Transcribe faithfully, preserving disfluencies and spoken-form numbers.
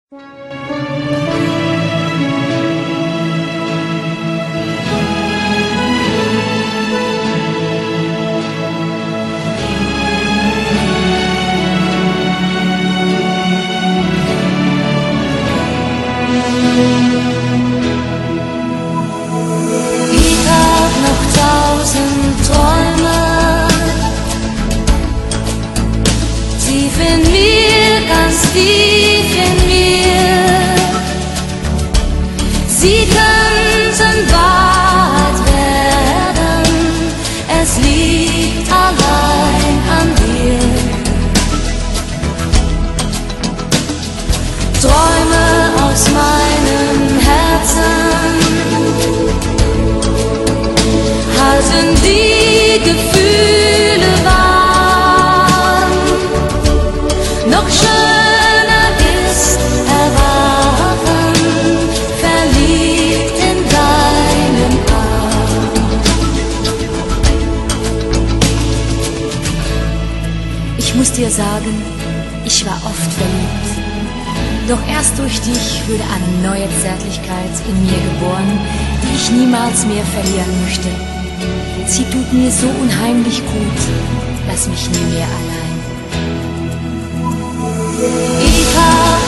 Tief in mir, sie könnten Wahrheit werden, es liegt allein an dir. Träume aus meinem Herzen halten die Gefühle warm, noch schön. Ich muss dir sagen, ich war oft verliebt, doch erst durch dich wurde eine neue Zärtlichkeit in mir geboren, die ich niemals mehr verlieren möchte. Sie tut mir so unheimlich gut, lass mich nie mehr allein. Ich hab